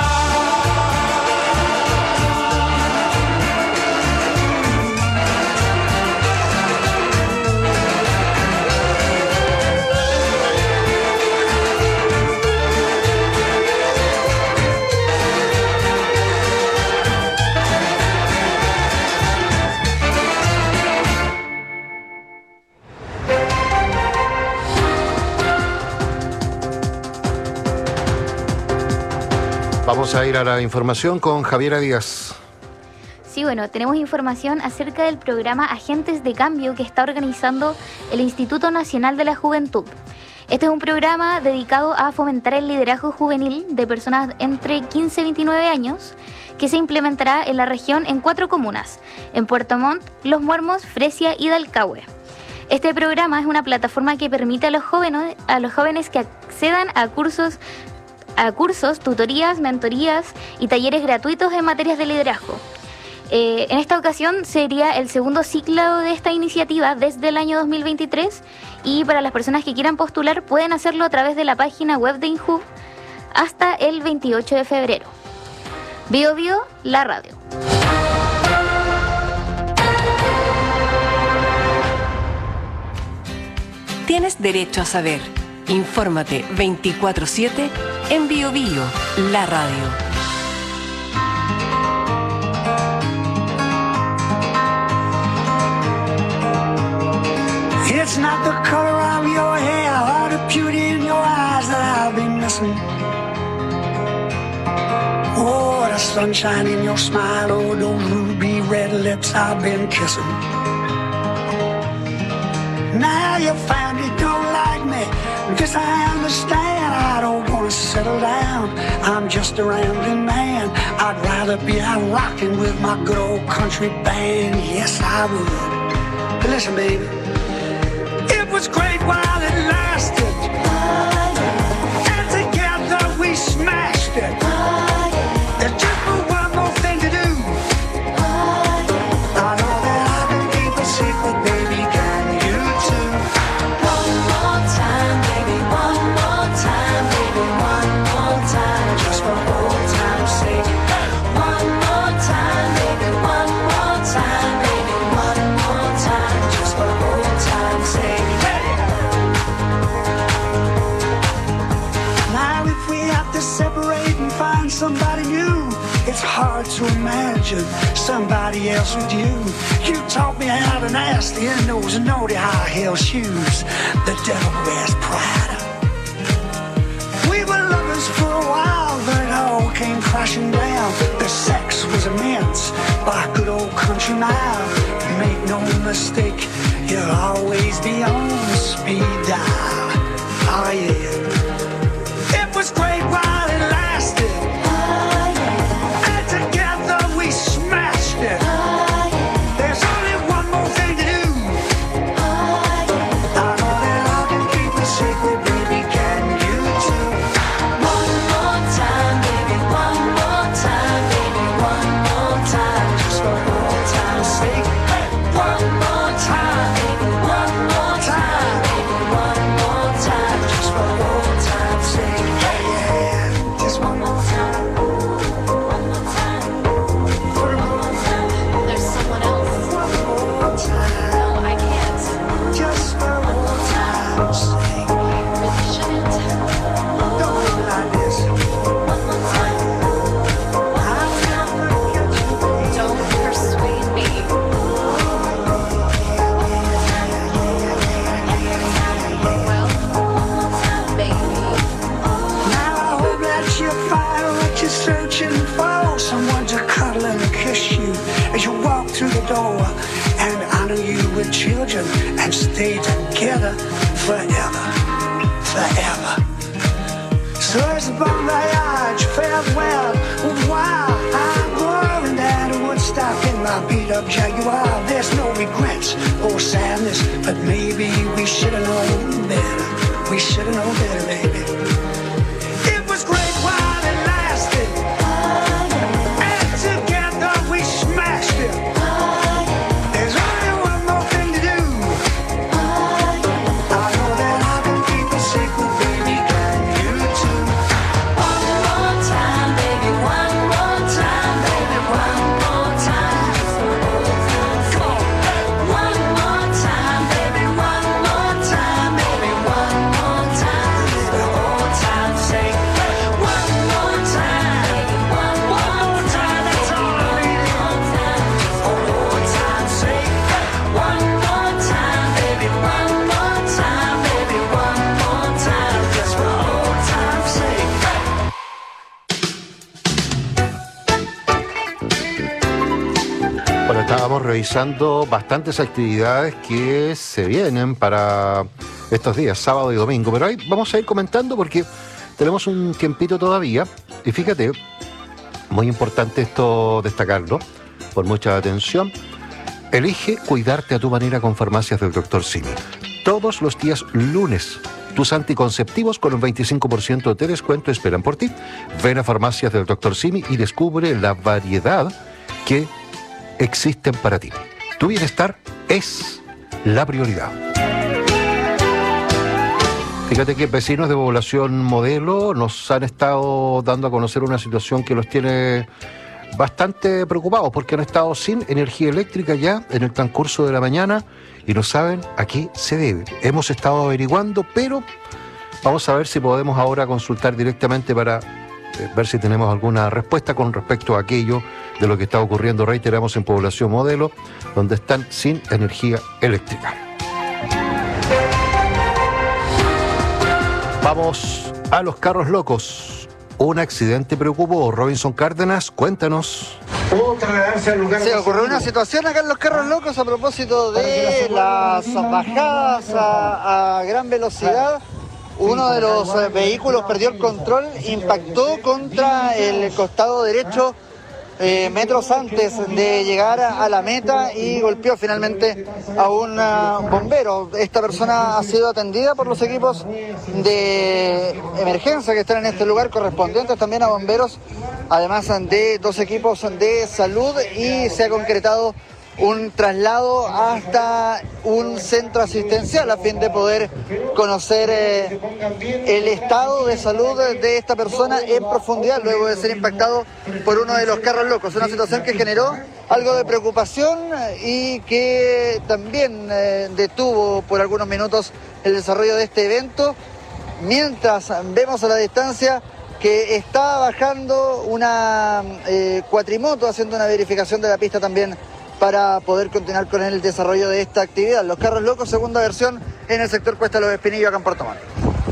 Vamos a ir a la información con Javiera Díaz. Sí, bueno, tenemos información acerca del programa Agentes de Cambio que está organizando el Instituto Nacional de la Juventud. Este es un programa dedicado a fomentar el liderazgo juvenil de personas entre quince y veintinueve años que se implementará en la región en cuatro comunas, en Puerto Montt, Los Muermos, Fresia y Dalcahue. Este programa es una plataforma que permite a los jóvenes, a los jóvenes que accedan a cursos a cursos, tutorías, mentorías y talleres gratuitos en materias de liderazgo. Eh, en esta ocasión sería el segundo ciclo de esta iniciativa desde el año dos mil veintitrés, y para las personas que quieran postular pueden hacerlo a través de la página web de INJU hasta el veintiocho de febrero. Bio Bio, la radio. Tienes derecho a saber. Infórmate veinticuatro siete en Bio Bio, la radio. It's not the color of your hair or the beauty in your eyes that I've been missing. Oh, the sunshine in your smile, oh, those ruby red lips I've been kissing. Now you found you don't like me, guess I understand. I don't wanna settle down, I'm just a rambling man. I'd rather be out rocking with my good old country band. Yes, I would. But listen, baby, it was great while it lasted, and together we smashed it. There's just one more thing to do. I know that I can keep a secret, baby, can you too? One more time, baby, one more time, baby, one more time, just for old time's sake. One more time, baby, one more time, baby, one more time, just for old time's sake. Now if we have to separate and find somebody new, it's hard to imagine somebody else with you. You taught me how to nasty in those naughty high heel shoes the devil wears Prada. We were lovers for a while, but it all came crashing down. The sex was immense, by good old country mile. Make no mistake, you'll always be on speed dial. Oh yeah. It was great while it lasted, and together we smashed it. There's only one more thing to do. I know that I can keep a secret, baby, can you too? One more time, baby, one more time, baby, one more time, just for old time's sake. One more time, baby, one more time, baby, one more time, just for old time's sake. Yeah, just one more time. One more time. One more time. There's someone else. One more time. No, I can't. Just for old time's sake. Really shouldn't. Don't leave it like this. One more time. I'll never get you, baby. Don't persuade me. Well, one more time, baby. Now I hope that you find what you're searching for, someone to cuddle and kiss you as you walk through the door, and honor you with children and stay together forever, forever. So it's a bon voyage, farewell, au revoir. I'm going down to Woodstock in my beat-up Jaguar. There's no regrets or sadness, but maybe we should have known better. We should have known better, baby. It was great while it lasted, and together we smashed it. There's only one more thing to do. I know that I can keep a secret, baby, can you too? One more time, baby, one more time, baby, one more time. Come on. One more time, baby, one more time, baby, one more time, for old time's sake. One more time, baby, one more time, that's all I need. For old time's sake. One more time, baby, one more time, baby, one more time, just for old time's sake. Bueno, estábamos revisando bastantes actividades que se vienen para estos días, sábado y domingo, pero ahí vamos a ir comentando porque tenemos un tiempito todavía. Y fíjate, muy importante esto destacarlo, por mucha atención. Elige cuidarte a tu manera con Farmacias del doctor Simi. Todos los días lunes Tus anticonceptivos con un veinticinco por ciento de descuento esperan por ti. Ven a Farmacias del doctor Simi y descubre la variedad que existen para ti. Tu bienestar es la prioridad. Fíjate que vecinos de población modelo nos han estado dando a conocer una situación que los tiene bastante preocupados porque han estado sin energía eléctrica ya en el transcurso de la mañana y no saben a qué se debe. Hemos estado averiguando, pero vamos a ver si podemos ahora consultar directamente para eh, ver si tenemos alguna respuesta con respecto a aquello de lo que está ocurriendo, reiteramos, en población modelo, donde están sin energía eléctrica. Vamos a los carros locos. Un accidente preocupó. Robinson Cárdenas, cuéntanos. Se ocurrió una situación acá en los carros locos a propósito de las bajadas a, a gran velocidad. Uno de los vehículos perdió el control, impactó contra el costado derecho eh, metros antes de llegar a la meta y golpeó finalmente a un uh, bombero. Esta persona ha sido atendida por los equipos de emergencia que están en este lugar, correspondientes también a bomberos, además de dos equipos de salud, y se ha concretado un traslado hasta un centro asistencial a fin de poder conocer eh, el estado de salud de esta persona en profundidad luego de ser impactado por uno de los carros locos. Una situación que generó algo de preocupación y que también eh, detuvo por algunos minutos el desarrollo de este evento, mientras vemos a la distancia que está bajando una eh, cuatrimoto haciendo una verificación de la pista también para poder continuar con el desarrollo de esta actividad. Los carros locos, segunda versión en el sector Cuesta Los Espinillos, acá en Puerto Montt.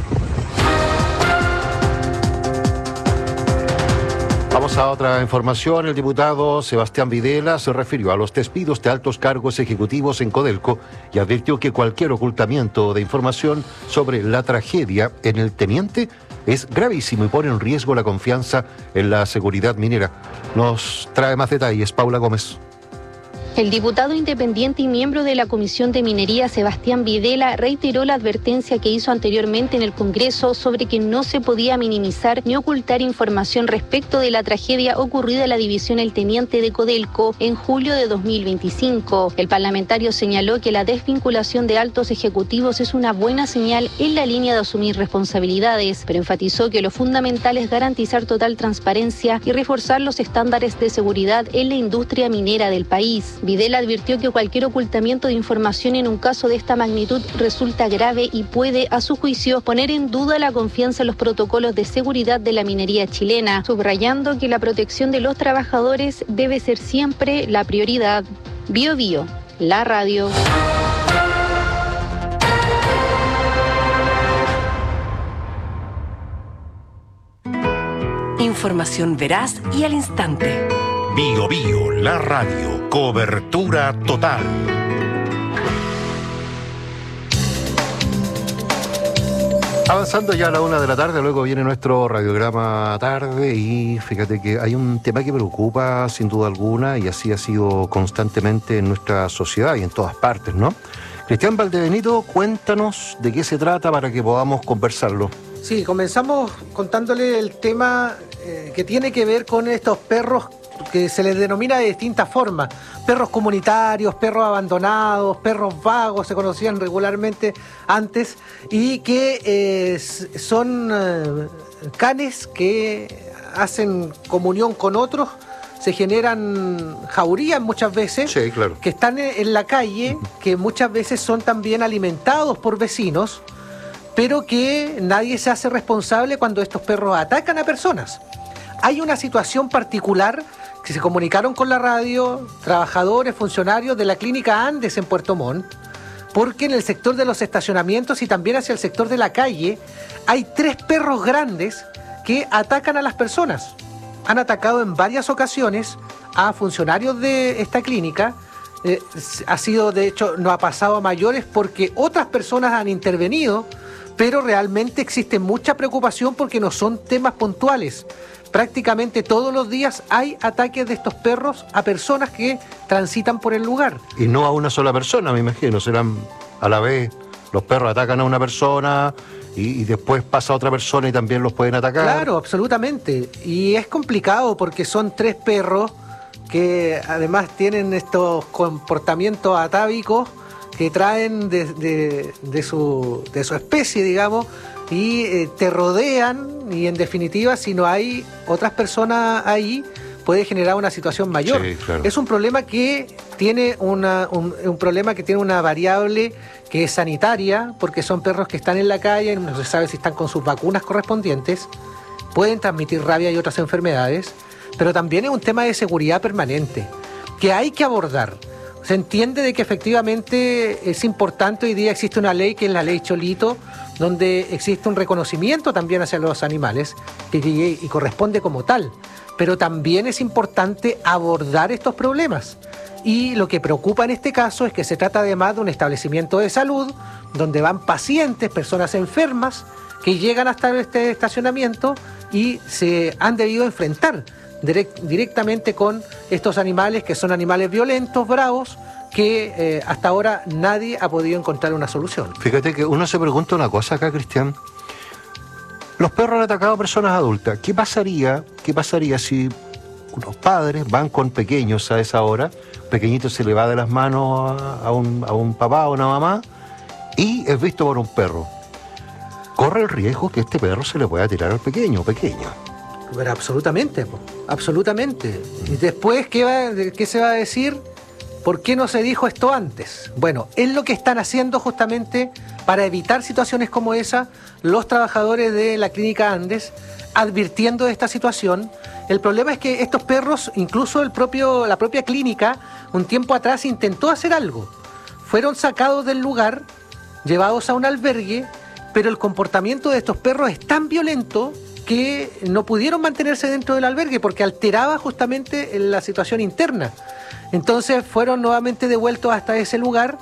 Vamos a otra información. El diputado Sebastián Videla se refirió a los despidos de altos cargos ejecutivos en Codelco y advirtió que cualquier ocultamiento de información sobre la tragedia en el Teniente es gravísimo y pone en riesgo la confianza en la seguridad minera. Nos trae más detalles Paula Gómez. El diputado independiente y miembro de la Comisión de Minería, Sebastián Videla, reiteró la advertencia que hizo anteriormente en el Congreso sobre que no se podía minimizar ni ocultar información respecto de la tragedia ocurrida en la división El Teniente de Codelco en julio de dos mil veinticinco. El parlamentario señaló que la desvinculación de altos ejecutivos es una buena señal en la línea de asumir responsabilidades, pero enfatizó que lo fundamental es garantizar total transparencia y reforzar los estándares de seguridad en la industria minera del país. Videla advirtió que cualquier ocultamiento de información en un caso de esta magnitud resulta grave y puede, a su juicio, poner en duda la confianza en los protocolos de seguridad de la minería chilena, subrayando que la protección de los trabajadores debe ser siempre la prioridad. Bio Bio, la radio. Información veraz y al instante. Bio Bio, la radio, cobertura total. Avanzando ya a la una de la tarde, luego viene nuestro radiograma tarde y fíjate que hay un tema que preocupa sin duda alguna y así ha sido constantemente en nuestra sociedad y en todas partes, ¿no? Cristian Valdebenito, cuéntanos de qué se trata para que podamos conversarlo. Sí, comenzamos contándole el tema eh, que tiene que ver con estos perros que se les denomina de distintas formas. Perros comunitarios, perros abandonados, perros vagos, se conocían regularmente antes, y que eh, son eh, canes que hacen comunión con otros, se generan jaurías muchas veces, sí, claro, que están en la calle, que muchas veces son también alimentados por vecinos, pero que nadie se hace responsable cuando estos perros atacan a personas. Hay una situación particular que se comunicaron con la radio trabajadores, funcionarios de la clínica Andes en Puerto Montt, porque en el sector de los estacionamientos y también hacia el sector de la calle hay tres perros grandes que atacan a las personas. Han atacado en varias ocasiones a funcionarios de esta clínica. Eh, ha sido, de hecho, no ha pasado a mayores porque otras personas han intervenido, pero realmente existe mucha preocupación porque no son temas puntuales. Prácticamente todos los días hay ataques de estos perros a personas que transitan por el lugar. Y no a una sola persona, me imagino, serán a la vez. Los perros atacan a una persona y, y después pasa otra persona y también los pueden atacar. Claro, absolutamente. Y es complicado porque son tres perros que además tienen estos comportamientos atávicos que traen de, de, de, su, de su especie, digamos, y eh, te rodean, y en definitiva, si no hay otras personas ahí, puede generar una situación mayor. Sí, claro. Es un problema que tiene una, un, un problema que tiene una variable que es sanitaria, porque son perros que están en la calle, no se sabe si están con sus vacunas correspondientes, pueden transmitir rabia y otras enfermedades, pero también es un tema de seguridad permanente, que hay que abordar. Se entiende de que efectivamente es importante, hoy día existe una ley que es la ley Cholito, donde existe un reconocimiento también hacia los animales, que, y, y corresponde como tal, pero también es importante abordar estos problemas. Y lo que preocupa en este caso es que se trata además de un establecimiento de salud, donde van pacientes, personas enfermas, que llegan hasta este estacionamiento y se han debido enfrentar direct, directamente con estos animales, que son animales violentos, bravos, que eh, hasta ahora nadie ha podido encontrar una solución. Fíjate que uno se pregunta una cosa acá, Cristian. Los perros han atacado a personas adultas. ¿Qué pasaría, qué pasaría si unos padres van con pequeños a esa hora, pequeñito se le va de las manos a, a, un, a un papá o una mamá y es visto por un perro? Corre el riesgo que este perro se le pueda tirar al pequeño o pequeña. Pero absolutamente, po, absolutamente. Y después, ¿qué, va, ¿qué se va a decir? ¿Por qué no se dijo esto antes? Bueno, es lo que están haciendo justamente para evitar situaciones como esa los trabajadores de la Clínica Andes, advirtiendo de esta situación. El problema es que estos perros, incluso el propio, la propia clínica, un tiempo atrás intentó hacer algo. Fueron sacados del lugar, llevados a un albergue, pero el comportamiento de estos perros es tan violento que no pudieron mantenerse dentro del albergue porque alteraba justamente la situación interna. Entonces fueron nuevamente devueltos hasta ese lugar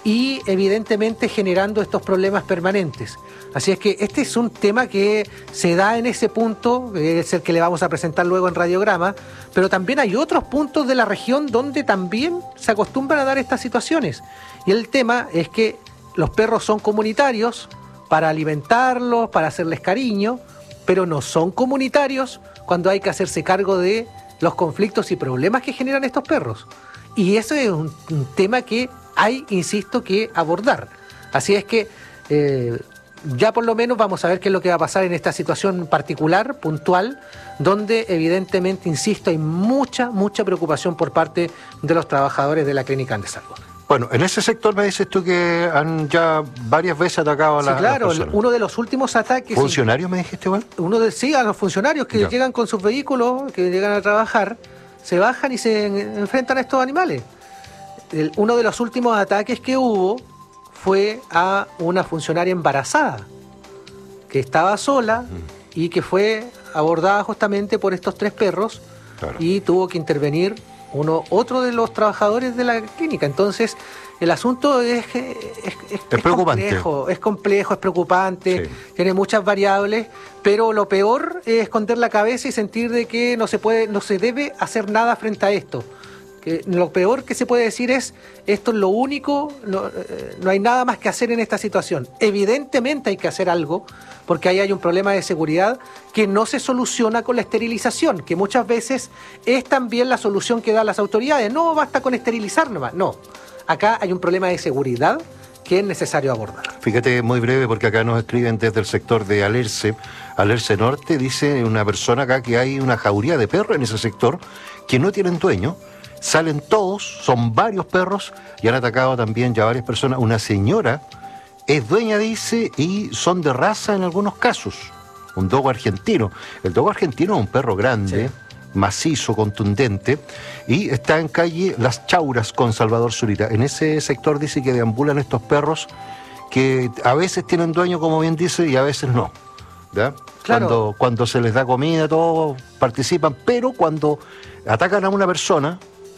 y evidentemente generando estos problemas permanentes. Así es que este es un tema que se da en ese punto, es el que le vamos a presentar luego en Radiograma, pero también hay otros puntos de la región donde también se acostumbran a dar estas situaciones. Y el tema es que los perros son comunitarios para alimentarlos, para hacerles cariño, pero no son comunitarios cuando hay que hacerse cargo de los conflictos y problemas que generan estos perros. Y eso es un, un tema que hay, insisto, que abordar. Así es que eh, ya por lo menos vamos a ver qué es lo que va a pasar en esta situación particular, puntual, donde evidentemente, insisto, hay mucha, mucha preocupación por parte de los trabajadores de la Clínica Andes Salud. Bueno, en ese sector me dices tú que han ya varias veces atacado a, la, sí, claro, las personas. Uno de los últimos ataques... ¿Funcionarios me dijiste igual? Uno de, sí, a los funcionarios que ya. llegan con sus vehículos, que llegan a trabajar, se bajan y se en, enfrentan a estos animales. El, uno de los últimos ataques que hubo fue a una funcionaria embarazada, que estaba sola mm. y que fue abordada justamente por estos tres perros, claro. y tuvo que intervenir uno otro de los trabajadores de la clínica. Entonces el asunto es, es, es, es, es complejo, es complejo, es preocupante, sí. tiene muchas variables, pero lo peor es esconder la cabeza y sentir de que no se puede, no se debe hacer nada frente a esto. Que lo peor que se puede decir es, esto es lo único, no, eh, no hay nada más que hacer en esta situación. Evidentemente hay que hacer algo, porque ahí hay un problema de seguridad que no se soluciona con la esterilización, que muchas veces es también la solución que dan las autoridades. No basta con esterilizar nomás, no. Acá hay un problema de seguridad que es necesario abordar. Fíjate, muy breve, porque acá nos escriben desde el sector de Alerce, Alerce Norte, dice una persona acá que hay una jauría de perros en ese sector que no tienen dueño. Salen todos, son varios perros y han atacado también ya varias personas. Una señora es dueña, dice, y son de raza en algunos casos. Un dogo argentino. El dogo argentino es un perro grande, sí. macizo, contundente, y está en calle Las Chauras con Salvador Zurita. En ese sector dice que deambulan estos perros que a veces tienen dueño, como bien dice, y a veces no. ¿Ya? Claro. Cuando, cuando se les da comida, todos participan, pero cuando atacan a una persona,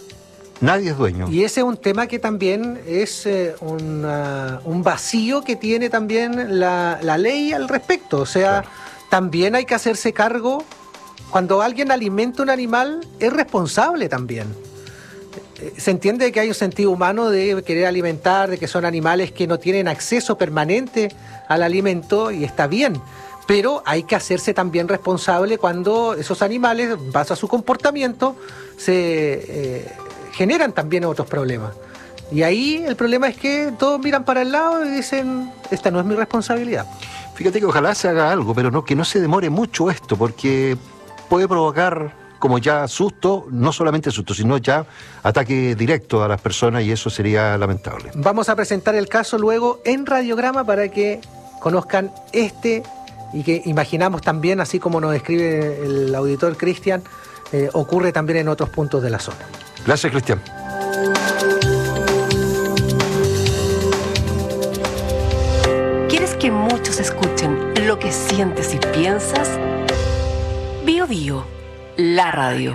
nadie es dueño. Y ese es un tema que también es eh, una, un vacío que tiene también la, la ley al respecto. O sea, claro. también hay que hacerse cargo. Cuando alguien alimenta un animal, es responsable también. se entiende que hay un sentido humano de querer alimentar, de que son animales que no tienen acceso permanente al alimento y está bien, pero hay que hacerse también responsable cuando esos animales, base a su comportamiento, se eh, generan también otros problemas. Y ahí el problema es que todos miran para el lado y dicen, esta no es mi responsabilidad. Fíjate que ojalá se haga algo, pero no que no se demore mucho esto, porque puede provocar, como ya susto, no solamente susto, sino ya ataque directo a las personas, y eso sería lamentable. Vamos a presentar el caso luego en Radiograma para que conozcan este y que imaginamos también, así como nos describe el auditor Cristian, eh, ocurre también en otros puntos de la zona. Gracias, Cristian. ¿Quieres que muchos escuchen lo que sientes y piensas? Bio Bio, la radio.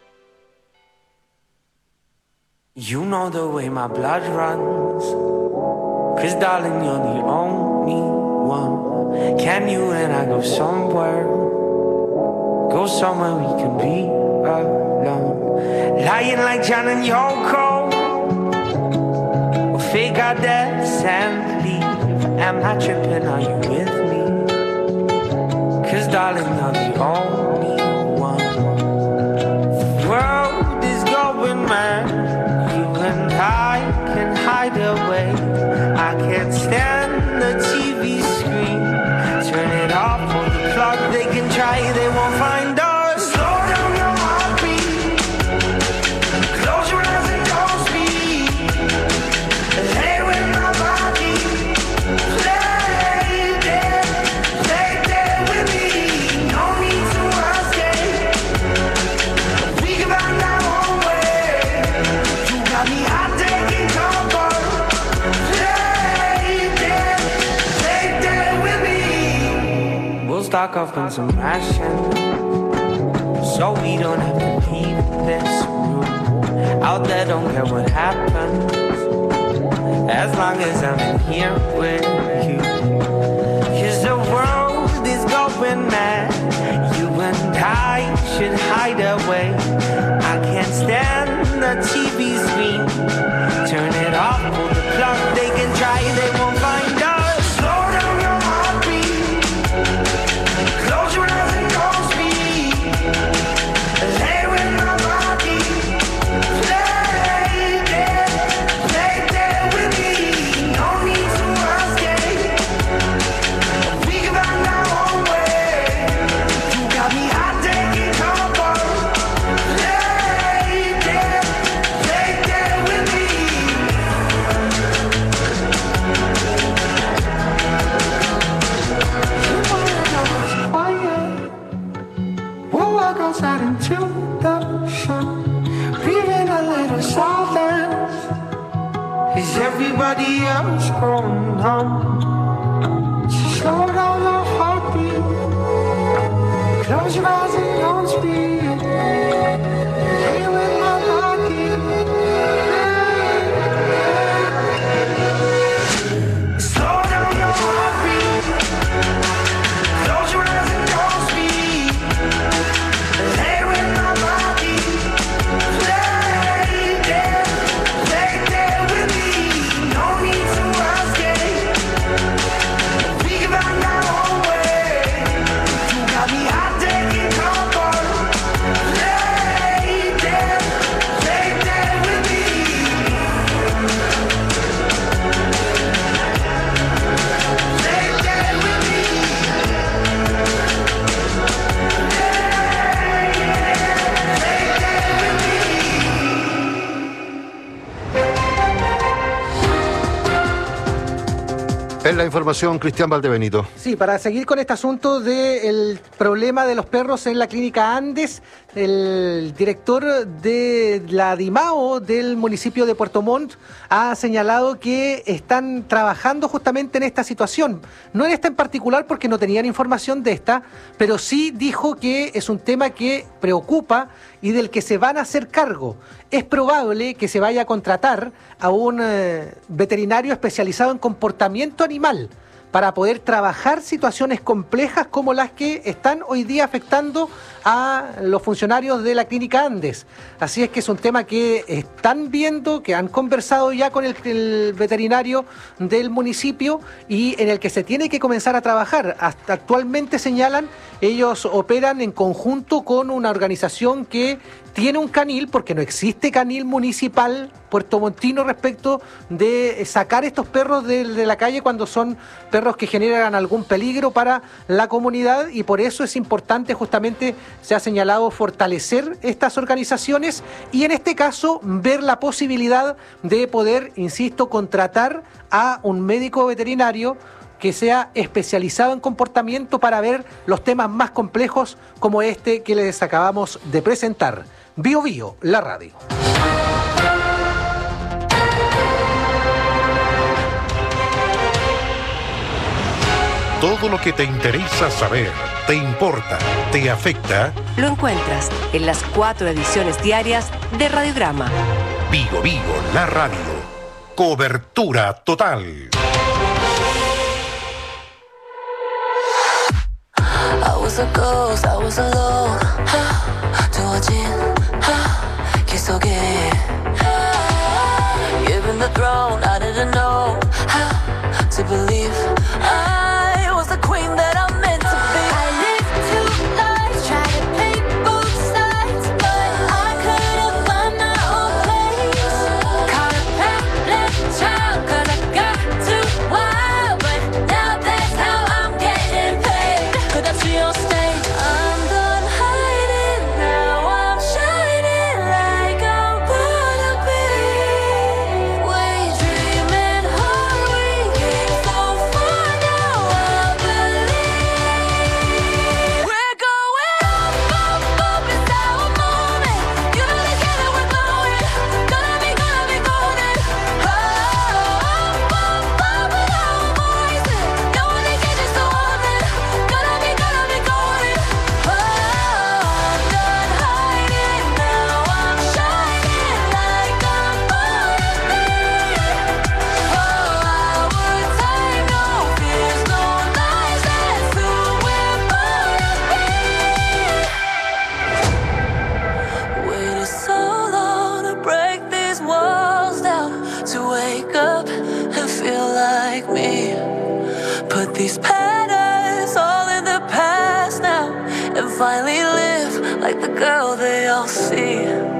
You know the way my blood runs, 'cause darling, you're the only one. Can you and I go somewhere, go somewhere we can be alone? Lying like John and Yoko, we'll fake our deaths and leave. I'm not tripping, are you with me? 'Cause darling, you're the only one. The world is going mad, you and I can hide away. I can't stand the T V screen. Turn it off, pull the plug, they can try, they won't find us. Slow down your heartbeat, close your eyes and don't speak. Lay with my body, play dead, play dead with me. No need to escape, we can find our own way. You got me hot, taking comfort. Play dead, play dead with me. We'll stock up on some rations, so we don't have to leave this room. Out there, don't care what happens, as long as I'm in here with you. 'Cause the world is going mad, you and I should hide away. I can't stand the T V screen. Turn it off, pull the plug, they can try, they won't find us. Slow down your heartbeat, close your eyes and don't speak. Lay with my body, play dead, play dead with me. No need to escape, we can find our own way. You got me hot, taking comfort. Play dead, play dead with me. We'll walk outside into the sun, breathing a little silence. Is everybody else going on? So slow down your heartbeat, close your eyes and don't speak. Lay with my body. Slow down your heartbeat, close your eyes and don't speak. Lay with my body, play dead, play dead with me. No need to escape, we can find our own way. You got me hot, taking comfort. Play dead, play dead with me. Play dead with me. En la información, Cristian Valdebenito. Sí, para seguir con este asunto del problema de los perros en la clínica Andes, el director de la DIMAO del municipio de Puerto Montt ha señalado que están trabajando justamente en esta situación. No en esta en particular porque no tenían información de esta, pero sí dijo que es un tema que preocupa y del que se van a hacer cargo. Es probable que se vaya a contratar a un eh, veterinario especializado en comportamiento animal para poder trabajar situaciones complejas como las que están hoy día afectando a los funcionarios de la Clínica Andes. Así es que es un tema que están viendo, que han conversado ya con el, el veterinario del municipio y en el que se tiene que comenzar a trabajar. Hasta actualmente, señalan, ellos operan en conjunto con una organización que tiene un canil, porque no existe canil municipal puertomontino respecto de sacar estos perros de, de la calle cuando son perros que generan algún peligro para la comunidad, y por eso es importante, justamente se ha señalado, fortalecer estas organizaciones y en este caso ver la posibilidad de poder, insisto, contratar a un médico veterinario que sea especializado en comportamiento para ver los temas más complejos como este que les acabamos de presentar. Bio Bio, la radio. Todo lo que te interesa saber, te importa, te afecta. Lo encuentras en las cuatro ediciones diarias de Radiograma. Bio Bio, la radio. Cobertura total. I was a ghost, I was alone. 두어진 길 속에 Given the throne, I didn't know how to believe I was the queen that I'm meant to be. I lived two lives, tried to pick both sides, but I couldn't find my own place. Caught a parent child, cause I got too wild, but now that's how I'm getting paid. Could I see on stage? I'm done hiding, now I'm shining like I'm gonna be. We dream and hard, we came so far, now I believe. We're going up, up, up, it's our moment. You know together we're glowing, gonna be, gonna be golden. Oh, up, up, up with our voices. No one can catch us, so hold it. Gonna be, gonna be golden. Oh, I'm done hiding, now I'm shining like I'm gonna be. Oh, our time, no fears, no lies, that's who we're gonna be. Waited so long to break these walls down, to wake up and feel like me. Put these patterns all in the past now, and finally live like the girl they all see.